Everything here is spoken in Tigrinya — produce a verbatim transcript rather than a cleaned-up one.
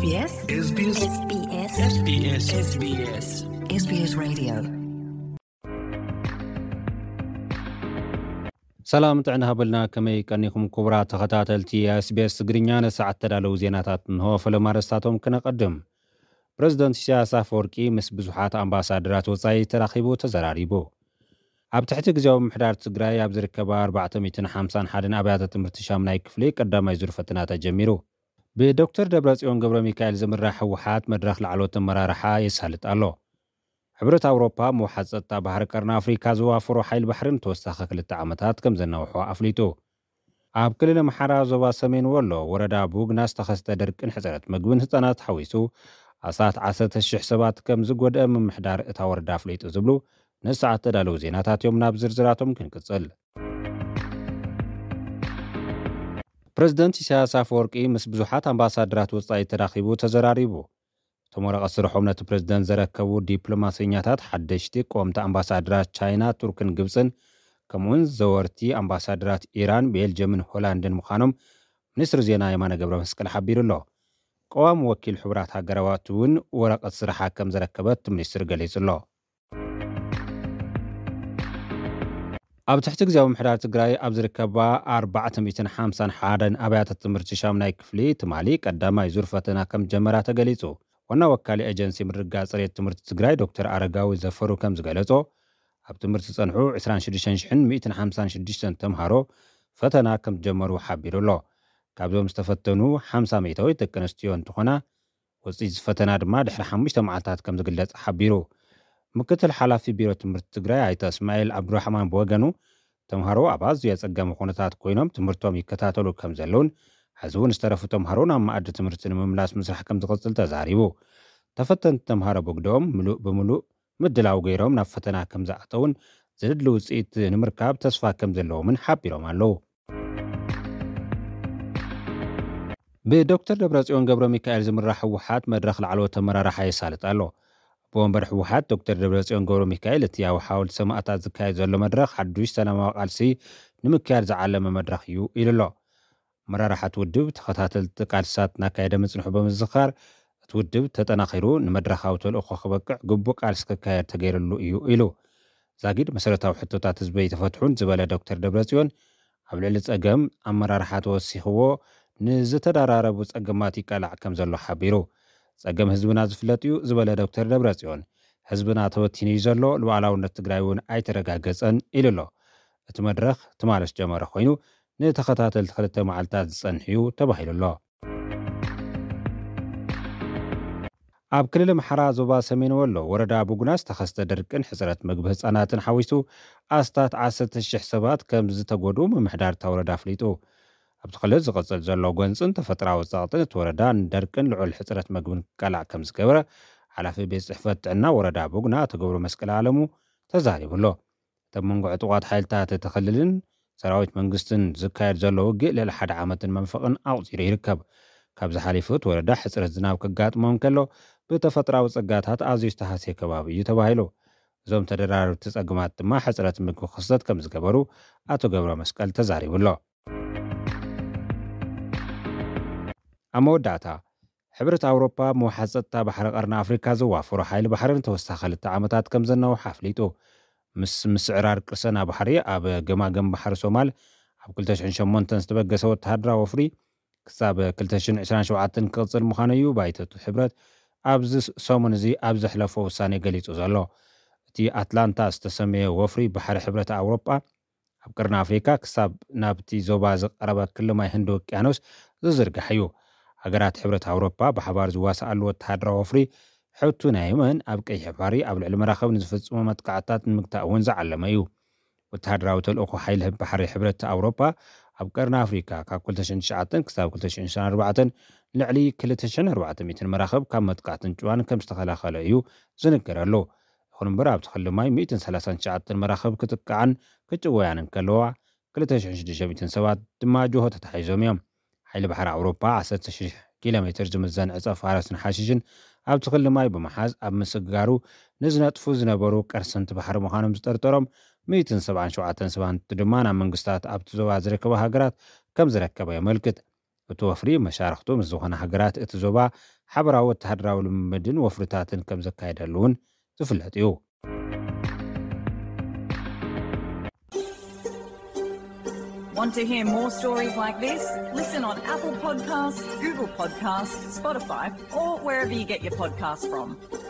ኤስ ቢ ኤስ ኤስ ቢ ኤስ ኤስ ቢ ኤስ ኤስ ቢ ኤስ ኤስ ቢ ኤስ Radio ሰላም ጥዕና ሃበልና ከመይ ቀኒኩም ክቡራት ተኸታተልቲ ኤስ ቢ ኤስ ትግርኛ ነሰዓት ተዳለው ዜናታት እንሆ ፈለማረስታቶም ክነቀድም ፕሬዝዳንት ኢሳያስ አፈወርቂ ምስ ብዙሓት አምባሳደራት ወጻኢ ተራኺቡ ተዘራሪቡ ኣብ ትሕቲ ግዜያዊ ምሕዳር ትግራይ ኣብ ዝርከባ ኣርባዕተ ሚእቲ ሓምሳን ሓደን ኣብያተ ትምህርቲ ሻምናይ ክፍሊ ቀዳማይ ዙር ፈተና ተጀሚሩ ብዶክተር ደብረጽዮን ገብረ ሚካኤል ዝምራሕ ህወሓት መድረኽ ላዕሎት ኣመራርሓ የሳልጥ ኣሎ ሕብረት ኣውሮፓ ምውሓድ ጸጥታ ባሕሪ ቀርኒ ኣፍሪካ ዝዋፈሮ ሓይል ባሕርን ተወሳኺ ክልተ ዓመታት ከም ዘናውሖ ኣፍሊጡ ኣብ ክልል ኣምሓራ ዞባ ሰሜን ወሎ ወረዳ ቡግና ዝተኸስተ ደርቅን ሕፅረት ምግብን ህፃናት ሓዊሱ ኣሳት ዓሰርተ ሽሕ ሰባት ከም ዝጎድአ ምምሕዳር እታ ወረዳ ኣፍሊጡ ዝብሉ ነሰዓት ተዳለው ዜናታት እዮም ናብ ዝርዝራቶም ክንቅጽል ፕሬዝዳንት ኢሳያስ አፈወርቂ ምስ ብዙሓት አምባሳደራት ወጻኢ ተራኺቡ ተዘራሪቡ እቶም ወረቐት ስርሖም ነቲ ፕሬዝዳንት ዘረከቡ ዲፕሎማስኛታት ሓደሽቲ ቆምቲ አምባሳደራት ቻይና ቱርክን ግብፅን ከምኡውን ዘወርቲ አምባሳደራት ኢራን ቤልጅየምን ሆላንድን ምዃኖም ሚኒስትር ዜና የማነ ገብረ መስቀል ሓቢሩ ኣሎ ቀዋም ወኪል ሕብራት ሃገራት እውን ወረቐት ስርሓ ከም ዘረከበት ሚኒስትር ገሊጹ ኣሎ ኣብ ትሕቲ ግዜያዊ ምሕዳር ትግራይ ኣብ ዝርከባ ኣርባዕተ ሚእቲ ሓምሳን ሓደን ኣብያተ ትምህርቲ ሻምናይ ክፍሊ ትማሊ ቀዳማይ ዙር ፈተና ከም ጀመራ ተገሊጹ ዋና ወካሊ ኤጀንሲ ምርጋፅ ጽሬት ትምህርቲ ትግራይ ዶክተር ኣረጋዊ ዘፈሩ ከም ዝገለጾ ኣብ ትምህርቲ ጸንሑ ዒስራን ሽዱሽተ ሽሕን ሚእትን ሓምሳን ሽዱሽተን ተምሃሮ ፈተና ከም ጀመሩ ሓቢሩ ኣሎ ካብዞም ዝተፈተኑ ሓምሳ ሚእታዊት ደቂ ኣንስትዮ እንትኾና ውፅኢት ፈተና ድማ ድሕሪ ሓሙሽተ መዓልታት ከም ዝግለጽ ሓቢሩ ምክትል ሓላፊ ቢሮ ትምህርቲ ትግራይ ኣይተ እስማኤል ዓብዱራሕማን ብወገኑ ተምሃሮ ኣብ ኣዝዩ ኣጸጋሚ ኩነታት ኮይኖም ትምህርቶም ይከታተሉ ከም ዘለውን ሕዚ እውን ዝተረፉ ተምሃሮ ናብ ማኣዲ ትምህርቲ ንምምላስ ምስራሕ ከም ዝቕጽል ተዛሪቡ ተፈተንቲ ተምሃሮ ብግዶም ምሉእ ብምሉእ ምድላው ገይሮም ናብ ፈተና ከም ዝኣተውን ዘድሊ ውፅኢት ንምርካብ ተስፋ ከም ዘለዎምን ሓቢሮም ኣለዉ ብዶክተር ደብረጽዮን ገብረ ሚካኤል ዝምራሕ ህወሓት መድረኽ ላዕሎት ኣመራርሓ የሳልጥ ኣሎ ብወንበር ህወሓት ዶክተር ደብረጽዮን ገብረ ሚካኤል እቲ ኣብ ሓወልቲ ሰማዕታት ዝካየድ ዘሎ መድረኽ ሓዱሽ ሰላማዊ ቃልሲ ንምክያድ ዝዓለመ መድረኽ እዩ ኢሉ ኣሎ መራርሓት ውድብ ተኸታተልቲ ቃልስታት እናካየደ ምጽንሑ ብምዝኻር እቲ ውድብ ተጠናኺሩ ንመድረኻዊ ተልእኾ ክበቅዕ ግቡእ ቃልሲ ክካየድ ተገይሩሉ እዩ ኢሉ ዛጊድ መሰረታዊ ሕቶታት ህዝቢ ይተፈትሑን ዝበለ ዶክተር ደብረጽዮን ኣብ ልዕሊ ፀገም ኣመራርሓ ተወሲኽዎ ንዝተደራረቡ ፀገማት ይቀላዕ ከም ዘሎ ሓቢሩ ፀገም ህዝብና ዝፍለጥ እዩ ዝበለ ዶክተር ደብረጽዮን ህዝብና ተወቲኑ እዩ ዘሎ ሉዓላውነት ትግራይ እውን ኣይተረጋገፀን ኢሉ ኣሎ እቲ መድረኽ ትማለስ ጀመረ ኮይኑ ንተኸታተልቲ ክልተ መዓልታት ዝጸንሕ እዩ ተባሂሉ ኣሎ ኣብ ክልል ኣምሓራ ዞባ ሰሜን ወሎ ወረዳ ቡግና ዝተኸስተ ደርቅን ሕፅረት ምግቢ ህፃናትን ሓዊሱ ኣስታት ዓሰርተ ሽሕ ሰባት ከም ዝተጎድኡ ምምሕዳር እታ ወረዳ ኣፍሊጡ ኣብቲ ክልል ዝቕፅል ዘሎ ጎንፅን ተፈጥራዊ ጸቕጥን እቲ ወረዳ ንደርቅን ልዑል ሕፅረት ምግብን ክቀላዕ ከም ዝገበረ ሓላፊ ቤት ፅሕፈት ጥዕና ወረዳ ቡግና ኣቶ ገብሩ መስቀል ኣለሙ ተዛሪቡ ኣሎ እቶም መንጎ ዕጡቓት ሓይልታት እቲ ክልልን ሰራዊት መንግስትን ዝካየድ ዘሎ ውግእ ልዕሊ ሓደ ዓመትን መንፈቕን ኣቑፂሩ ይርከብ ካብዚ ሓሊፉ እቲ ወረዳ ሕፅረት ዝናብ ከጋጥሞም ከሎ ብተፈጥራዊ ፀጋታት ኣዝዩ ዝተሃስየ ከባቢ እዩ ተባሂሉ እዞም ተደራረብቲ ፀገማት ድማ ሕፅረት ምግቢ ክስተት ከም ዝገበሩ ኣቶ ገብረ መስቀል ተዛሪቡ ኣሎ ኣብ መወዳእታ ሕብረት ኣውሮፓ ምውሓድ ጸጥታ ባሕሪ ቀርኒ ኣፍሪካ ዝዋፈሮ ሓይሊ ባሕርን ተወሳኺ ክልተ ዓመታት ከም ዘናውሖ ኣፍሊጡ ምስ ምስዕራር ቅርሰና ባሕሪ ኣብ ገማገም ባሕሪ ሶማል ኣብ ክልተ ሽሕን ሸሞንተን ዝተበገሰ ወተሃደራዊ ወፍሪ ክሳብ ክልተ ሽሕን ዒስራን ሸውዓተን ክቕፅል ምዃኑ እዩ ባይተቱ ሕብረት ኣብዚ ሰሙን እዚ ኣብ ዘሕለፎ ውሳኔ ገሊጹ ዘሎ እቲ ኣትላንታ ዝተሰመየ ወፍሪ ባሕሪ ሕብረት ኣውሮፓ ኣብ ቀርኒ ኣፍሪካ ክሳብ ናብቲ ዞባ ዝቐረበ ክልማይ ህንዲ ውቅያኖስ ዝዝርጋሕ እዩ ሃገራት ሕብረት ኣውሮፓ ብሓባር ዝዋሳኣሉ ወተሃደራዊ ወፍሪ ሕቱ ናይ የመን ኣብ ቀይሕ ባሕሪ ኣብ ልዕሊ መራኸብ ንዝፍጽሙ መጥቃዕትታት ንምግታእ እውን ዝዓለመ እዩ ወተሃደራዊ ተልእኾ ሓይሊ ባሕሪ ሕብረት ኣውሮፓ ኣብ ቀርኒ ኣፍሪካ ካብ ክልተ ሽሕን ትሽዓተን ክሳብ ክልተ ሽሕን ዒስራን ኣርባዕተን ልዕሊ ክልተ ሽሕን ኣርባዕተ ሚእቲ መራኸብ ካብ መጥቃዕትን ጭዋን ከም ዝተኸላኸለ እዩ ዝንገረሉ ይኹን እምበር ኣብቲ ክልማይ ሚእትን ሰላሳን ትሽዓተን መራኸብ ክጥቃዕን ክጭወያንን ከለዋ ክልተ ሽሕን ሽዱሽተ ሚእቲ ሰባት ድማ ጆሆ ተታሒዞም እዮም ሓይሊ ባሕሪ ኣውሮፓ ዓሰርተ ሽሕ ኪሎ ሜትር ዝምዘን ዕፀ ፋረስን ሓሽሽን ኣብቲ ክልማይ ብምሓዝ ኣብ ምስጋሩ ንዝነጥፉ ዝነበሩ ቀርሰንቲ ባሕሪ ምዃኖም ዝጠርጠሮም ሚእትን ሰብዓን ሸውዓተን ሰባት ድማ ናብ መንግስታት ኣብቲ ዞባ ዝርከባ ሃገራት ከም ዝረከበ የመልክት እቲ ወፍሪ መሻርክቱ ምስ ዝኾነ ሃገራት እቲ ዞባ ሓበራዊ ወተሃደራዊ ልምምድን ወፍርታትን ከም ዘካየደሉ እውን ዝፍለጥ እዩ። Want to hear more stories like this? Listen on Apple Podcasts, Google Podcasts, Spotify, or wherever you get your podcasts from.